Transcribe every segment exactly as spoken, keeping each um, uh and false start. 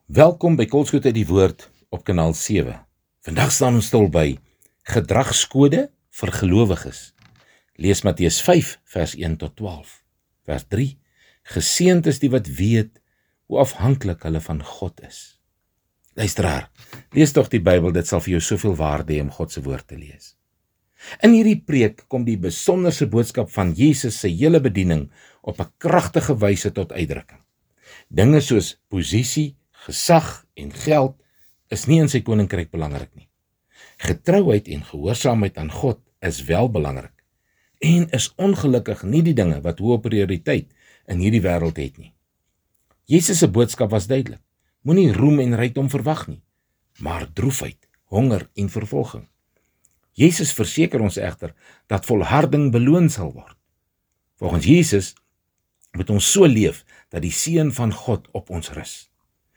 Welkom by Kolskoot uit die Woord op kanaal sewe. Vandag staan ons stil by gedragskode vir gelowiges. Lees Matteus vyf vers een tot twaalf. Vers drie. Geseënd is die wat weet hoe afhanklik hulle van God is. Luisteraar, lees tog die Bybel, dit sal vir jou soveel waarde hê om God se woord te lees. In hierdie preek kom die besonderse boodskap van Jesus se hele bediening op 'n kragtige wyse tot uitdrukking. Dinge soos posisie, gesag en geld is nie in sy koninkryk belangrik nie. Getrouheid en gehoorsaamheid aan God is wel belangrik en is ongelukkig nie die dinge wat hoë prioriteit in hierdie wêreld het nie. Jesus se boodskap was duidelik. Moenie roem en rykdom verwag nie, maar droefheid, honger en vervolging. Jesus verseker ons egter dat volharding beloon sal word. Volgens Jesus moet ons so leef dat die seën van God op ons rus.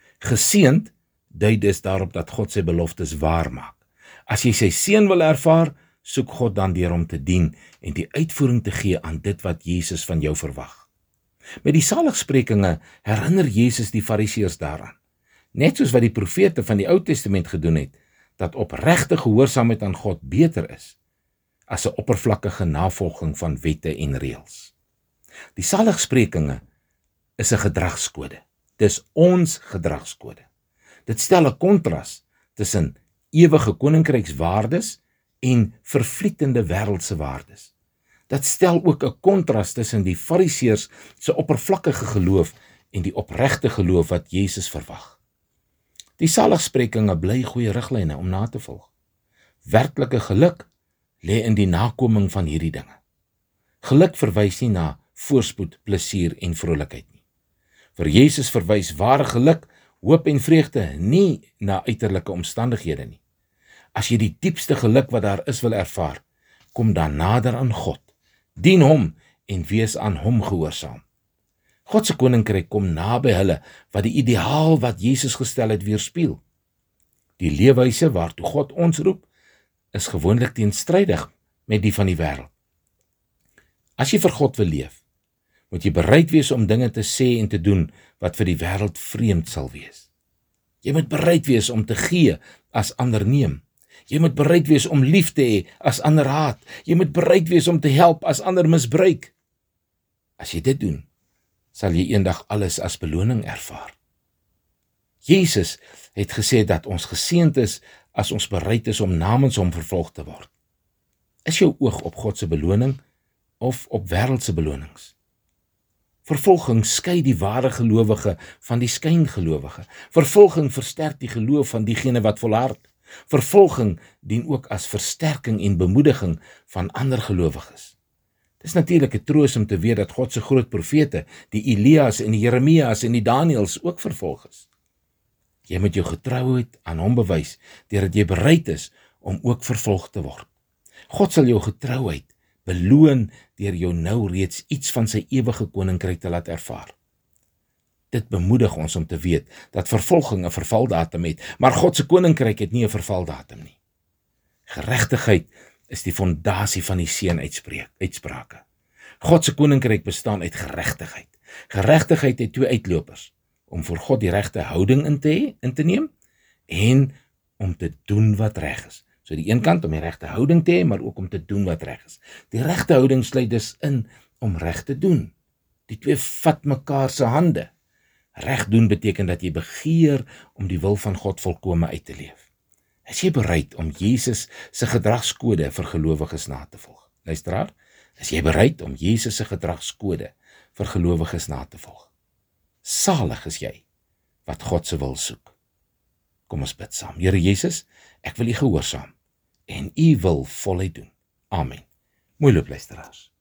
Geseënd dui dus daarop dat God sy beloftes waar maak. As jy sy seën wil ervaar, soek God dan deur hom te dien en die uitvoering te gee aan dit wat Jesus van jou verwag. Met die saligsprekinge herinner Jesus die Fariseërs daaraan, net soos wat die profete van die Ou Testament gedoen het, dat opregte gehoorsaamheid aan God beter is as 'n oppervlakkige navolging van wette en reëls. Die saligsprekinge is 'n gedragskode. Dis ons gedragskode. Dit stel 'n kontras tussen ewige koninkrykswaardes en vervlietende wêreldse waardes. Dit stel ook 'n kontras tussen die Fariseërs se oppervlakkige geloof en die opregte geloof wat Jesus verwag. Die saligsprekinge bly goeie riglyne om na te volg. Werklike geluk lê in die nakoming van hierdie dinge. Geluk verwys nie na voorspoed, plesier en vrolikheid nie. Vir Jesus verwys ware geluk, hoop en vreugde nie na uiterlike omstandighede nie. As jy die diepste geluk wat daar is wil ervaar, kom dan nader aan God, dien hom en wees aan hom gehoorsaam. God se koninkryk kom naby hulle wat die ideaal wat Jesus gestel het weerspieël. Die leefwyse waartoe God ons roep, is gewoonlik teenstrydig met die van die wêreld. As jy vir God wil leef, moet jy bereid wees om dinge te sê en te doen wat vir die wêreld vreemd sal wees. Jy moet bereid wees om te gee as ander neem. Jy moet bereid wees om lief te hê as ander haat. Jy moet bereid wees om te help as ander misbruik. As jy dit doen, sal jy eendag alles as beloning ervaar. Jesus het gesê dat ons geseënd is as ons bereid is om namens hom vervolg te word. Is jou oog op God se beloning of op wêreldse belonings? Vervolging skei die ware gelowige van die skyngelowige. Vervolging versterk die geloof van diegene wat volhard. Vervolging dien ook as versterking en bemoediging van ander gelowiges. Dis natuurlik 'n troos om te weet dat God se groot profete, die Elias en die Jeremias en die Daniëls ook vervolg is. Jy moet jou getrouheid aan hom bewys deurdat jy bereid is om ook vervolg te word. God sal jou getrouheid beloon deur jou nou reeds iets van sy ewige koninkryk te laat ervaar. Dit bemoedig ons om te weet dat vervolging 'n vervaldatum het, maar God se koninkryk het nie 'n vervaldatum nie. Geregtigheid is die fondasie van die seën-uitsprake. God se koninkryk bestaan uit geregtigheid. Geregtigheid het twee uitlopers, om voor God die regte houding in te hê, in te neem en om te doen wat reg is. So die een kant om die regte houding te hê, maar ook om te doen wat reg is. Die regte houding sluit dus in om reg te doen. Die twee vat mekaar se hande. Reg doen beteken dat jy begeer om die wil van God volkome uit te leef. Is jy bereid om Jesus se gedragskode vir gelowiges na te volg? Luisteraar, is jy bereid om Jesus se gedragskode vir gelowiges na te volg? Salig is jy wat God se wil soek. Kom ons bid saam. Here Jesus, ek wil U gehoorsaam en U wil voluit doen. Amen. Mooi loop luisteraars.